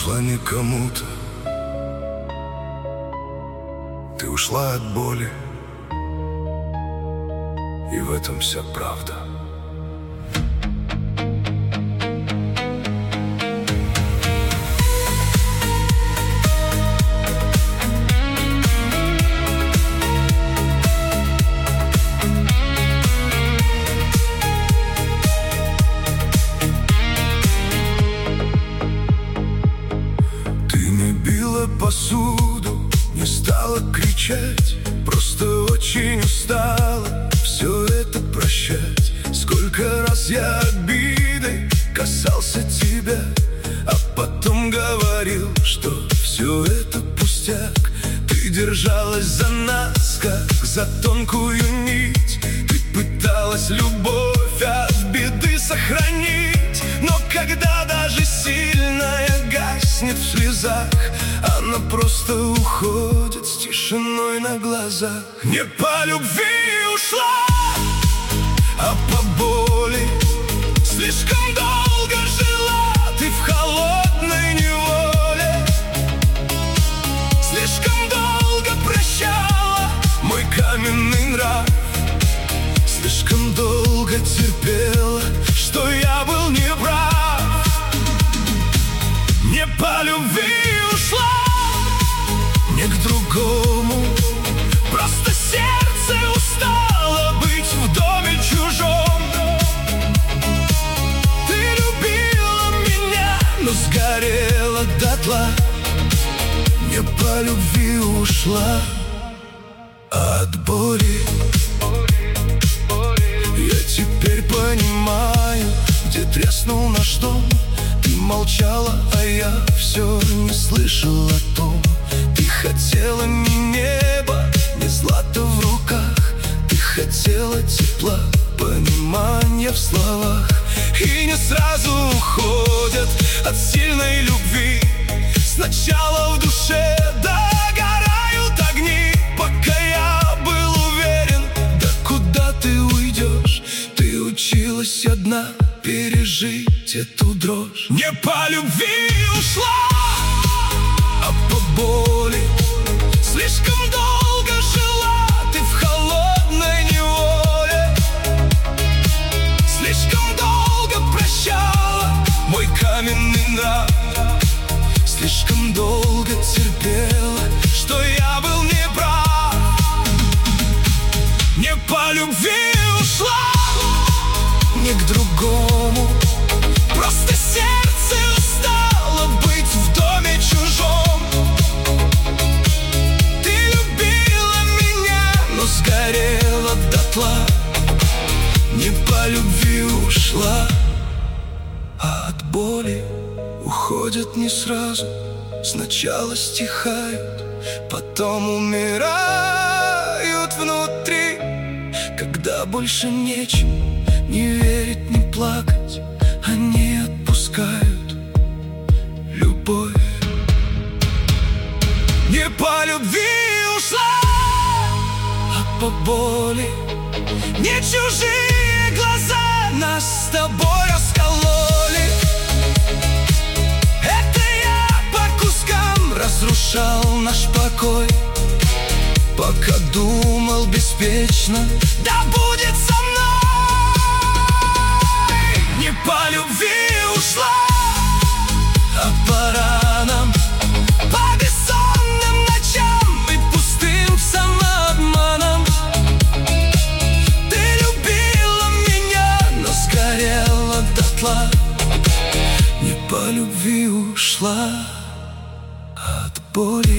ушла не кому-то, ты ушла от боли, и в этом вся правда. Посуду, не стала кричать, просто очень устала все это прощать. Сколько раз я обидой касался тебя, а потом говорил, что все это пустяк. Ты держалась за нас, как за тонкую нить. Ты пыталась любовь от беды сохранить, но когда даже сильная гаснет в слезах, она просто уходит с тишиной на глазах. Не по любви ушла, а по боли. Слишком долго жила ты в холодной неволе. Слишком долго прощала мой каменный нрав. Слишком долго терпела, что я был неправ. Не по любви ушла, не к другому. Просто сердце устало быть в доме чужом. Ты любила меня, но сгорела дотла. Не по любви ушла, а от боли. Я теперь понимаю, где треснул наш дом. Ты молчала, а я все не слышал о том. Ты хотела не небо, не злато в руках. Ты хотела тепла, понимания в словах. И не сразу уходят от сильной любви. Сначала в душе догорают огни. Пока я был уверен, да куда ты уйдешь? Ты училась одна пережить эту дрожь. Не по любви ушла, а по боли. Слишком долго жила ты в холодной неволе. Слишком долго прощала мой каменный нрав. Слишком долго терпела, что я был неправ. Не по любви ушла, не к другому. Просто сердце устало быть в доме чужом. Ты любила меня, но сгорела дотла. Не по любви ушла, а от боли уходят не сразу. Сначала стихают, потом умирают внутри. Когда больше нечем не верить, не плакать, они отпускают любовь. Не по любви ушла, а по боли. Не чужие глаза нас с тобой раскололи. Это я по кускам разрушал наш покой, пока думал беспечно, да будет со мной. Не по любви ушла, а по ранам, по бессонным ночам и пустым самообманам. Ты любила меня, но сгорела дотла. Не по любви ушла, а от боли.